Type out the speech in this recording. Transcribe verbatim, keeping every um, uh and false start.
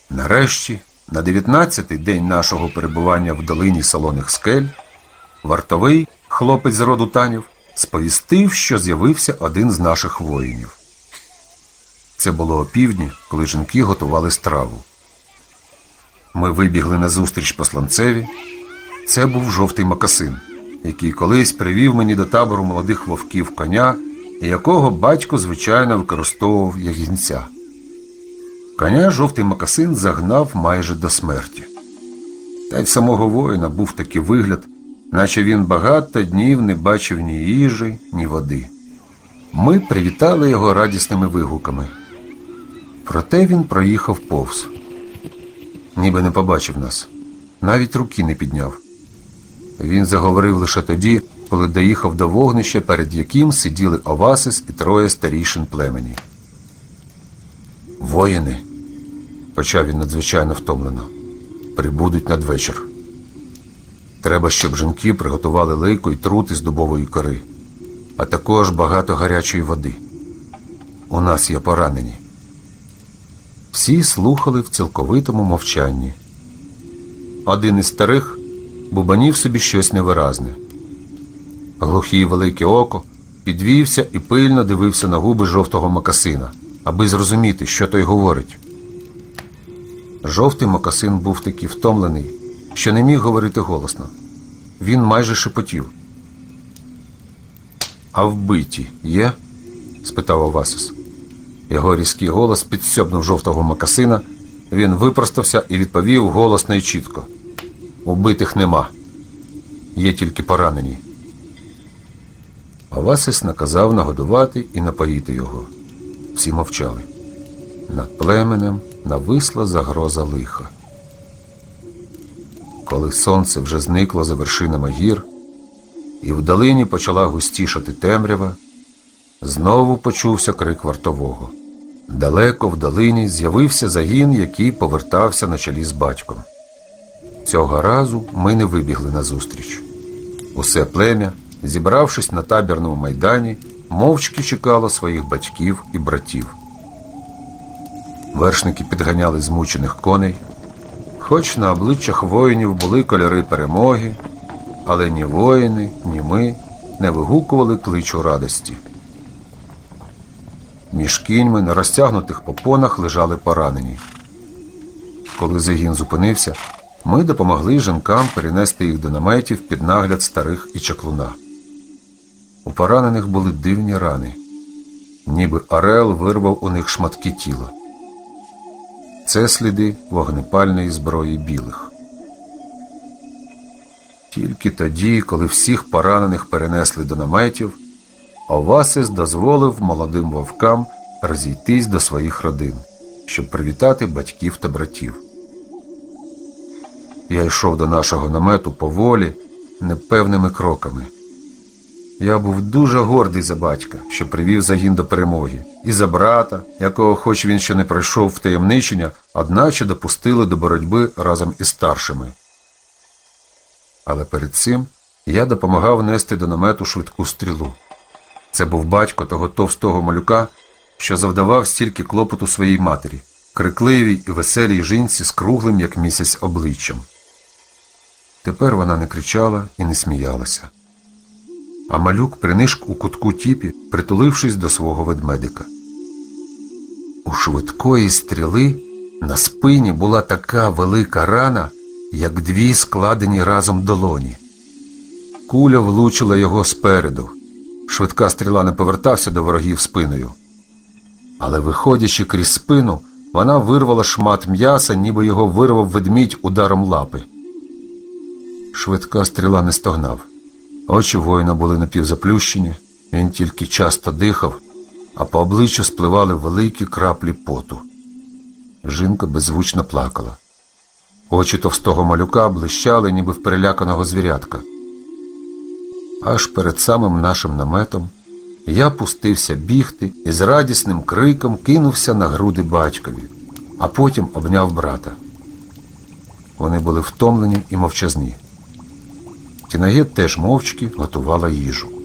Нарешті, на дев'ятнадцятий день нашого перебування в долині Солоних скель, вартовий, хлопець з роду Танів, сповістив, що з'явився один з наших воїнів. Це було опівдні, коли жінки готували страву. Ми вибігли назустріч посланцеві. Це був жовтий мокасин, який колись привів мені до табору молодих вовків коня, і якого батько, звичайно, використовував як гінця. Коня жовтий мокасин загнав майже до смерті. Та й в самого воїна був такий вигляд, наче він багато днів не бачив ні їжі, ні води. Ми привітали його радісними вигуками. Проте він проїхав повз. Ніби не побачив нас. Навіть руки не підняв. Він заговорив лише тоді, коли доїхав до вогнища, перед яким сиділи Овасис і троє старійшин племені. «Воїни», – почав він надзвичайно втомлено, – «прибудуть надвечір. Треба, щоб жінки приготували лейку й трут із дубової кори, а також багато гарячої води. У нас є поранені». Всі слухали в цілковитому мовчанні. Один із старих бубанів собі щось невиразне. Глухий велике око підвівся і пильно дивився на губи жовтого мокасина, аби зрозуміти, що той говорить. Жовтий мокасин був такий втомлений, що не міг говорити голосно. Він майже шепотів. «А вбиті є?» – спитав Овасис. Його різкий голос підсьобнув жовтого мокасина. Він випростався і відповів голосно і чітко. «Убитих нема. Є тільки поранені». Овасис наказав нагодувати і напоїти його. Всі мовчали. Над племенем нависла загроза лиха. Коли сонце вже зникло за вершинами гір, і в долині почала густішати темрява, знову почувся крик вартового. Далеко в долині з'явився загін, який повертався на чолі з батьком. Цього разу ми не вибігли назустріч. Усе плем'я, зібравшись на табірному майдані, мовчки чекало своїх батьків і братів. Вершники підганяли змучених коней. Хоч на обличчях воїнів були кольори перемоги, але ні воїни, ні ми не вигукували кличу радості. Між кіньми на розтягнутих попонах лежали поранені. Коли загін зупинився, ми допомогли жінкам перенести їх до наметів під нагляд старих і чаклуна. У поранених були дивні рани, ніби орел вирвав у них шматки тіла. Це сліди вогнепальної зброї білих. Тільки тоді, коли всіх поранених перенесли до наметів, Овасис дозволив молодим вовкам розійтись до своїх родин, щоб привітати батьків та братів. Я йшов до нашого намету поволі, непевними кроками. Я був дуже гордий за батька, що привів загін до перемоги, і за брата, якого, хоч він ще не пройшов втаємничення, одначе допустили до боротьби разом із старшими. Але перед цим я допомагав нести до намету швидку стрілу. Це був батько того товстого малюка, що завдавав стільки клопоту своїй матері, крикливій і веселій жінці з круглим, як місяць, обличчям. Тепер вона не кричала і не сміялася. А малюк принишк у кутку тіпі, притулившись до свого ведмедика. У швидкої стріли на спині була така велика рана, як дві складені разом долоні. Куля влучила його спереду. Швидка стріла не повертався до ворогів спиною. Але, виходячи крізь спину, вона вирвала шмат м'яса, ніби його вирвав ведмідь ударом лапи. Швидка стріла не стогнав. Очі воїна були напівзаплющені, він тільки часто дихав, а по обличчю спливали великі краплі поту. Жінка беззвучно плакала. Очі товстого малюка блищали, ніби в переляканого звірятка. Аж перед самим нашим наметом я пустився бігти і з радісним криком кинувся на груди батькові, а потім обняв брата. Вони були втомлені і мовчазні. Тінагет теж мовчки готувала їжу.